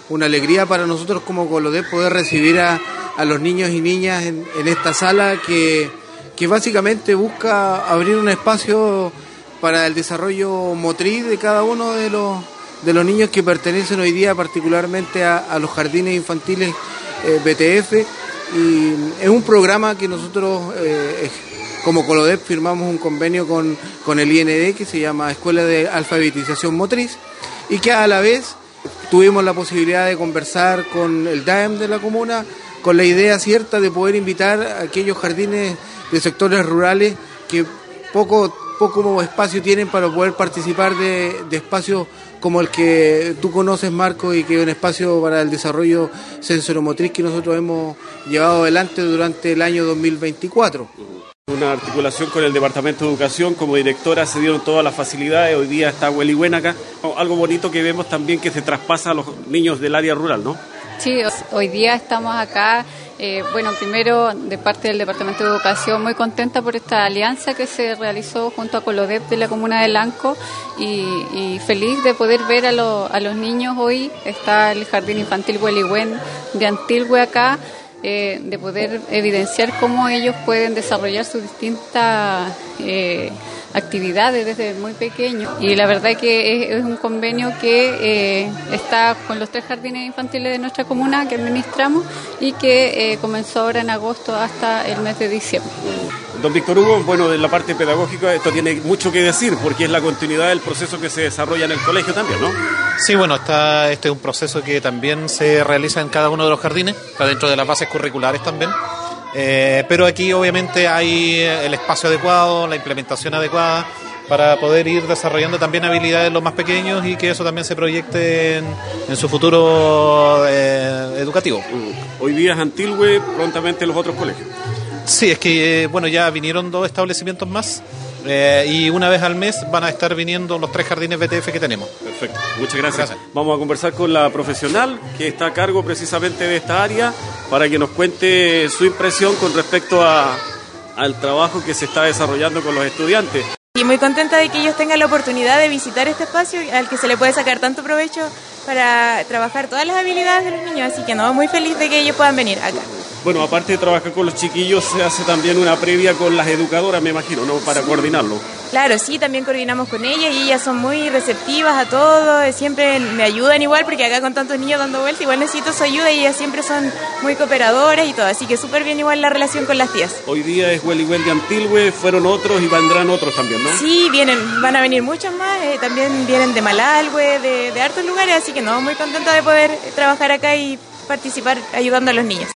una alegría para nosotros como Colodep poder recibir a los niños y niñas en esta sala que básicamente busca abrir un espacio para el desarrollo motriz de cada uno de los niños que pertenecen hoy día particularmente a los jardines infantiles BTF. Y es un programa que nosotros como Colodep firmamos un convenio con el IND que se llama Escuela de Alfabetización Motriz, y que a la vez tuvimos la posibilidad de conversar con el DAEM de la comuna con la idea cierta de poder invitar a aquellos jardines de sectores rurales que poco espacio tienen para poder participar de espacios como el que tú conoces, Marco, y que es un espacio para el desarrollo sensoromotriz que nosotros hemos llevado adelante durante el año 2024. Una articulación con el Departamento de Educación, como directora se dieron todas las facilidades, hoy día está Huelihuén acá. Algo bonito que vemos también que se traspasa a los niños del área rural, ¿no? Sí, hoy día estamos acá, primero de parte del Departamento de Educación, muy contenta por esta alianza que se realizó junto a Colodep de la comuna de Lanco y feliz de poder ver a los niños hoy. Está el Jardín Infantil Huelihuén de Antilhue acá, de poder evidenciar cómo ellos pueden desarrollar sus distintas actividades desde muy pequeños, y la verdad que es un convenio que está con los 3 jardines infantiles de nuestra comuna que administramos y que comenzó ahora en agosto hasta el mes de diciembre. Don Víctor Hugo, bueno, de la parte pedagógica esto tiene mucho que decir porque es la continuidad del proceso que se desarrolla en el colegio también, ¿no? Sí, bueno, este es un proceso que también se realiza en cada uno de los jardines, está dentro de las bases curriculares también. Pero aquí obviamente hay el espacio adecuado, la implementación adecuada para poder ir desarrollando también habilidades en los más pequeños y que eso también se proyecte en su futuro educativo. Hoy día es Antilhue, prontamente los otros colegios. Sí, es que ya vinieron 2 establecimientos más y una vez al mes van a estar viniendo los 3 jardines BTF que tenemos. Perfecto, muchas gracias. Vamos a conversar con la profesional que está a cargo precisamente de esta área para que nos cuente su impresión con respecto al trabajo que se está desarrollando con los estudiantes. Y muy contenta de que ellos tengan la oportunidad de visitar este espacio al que se le puede sacar tanto provecho para trabajar todas las habilidades de los niños, así que muy feliz de que ellos puedan venir acá. Bueno, aparte de trabajar con los chiquillos, se hace también una previa con las educadoras, me imagino, ¿no? Para coordinarlo. Claro, sí, también coordinamos con ellas y ellas son muy receptivas a todo, siempre me ayudan igual, porque acá con tantos niños dando vueltas, igual necesito su ayuda y ellas siempre son muy cooperadoras y todo, así que súper bien igual la relación con las tías. Hoy día es Huelihuén de Antilhue, fueron otros y vendrán otros también, ¿no? Sí, van a venir muchos más, también vienen de Malalhue, de hartos lugares, así que muy contenta de poder trabajar acá y participar ayudando a los niños.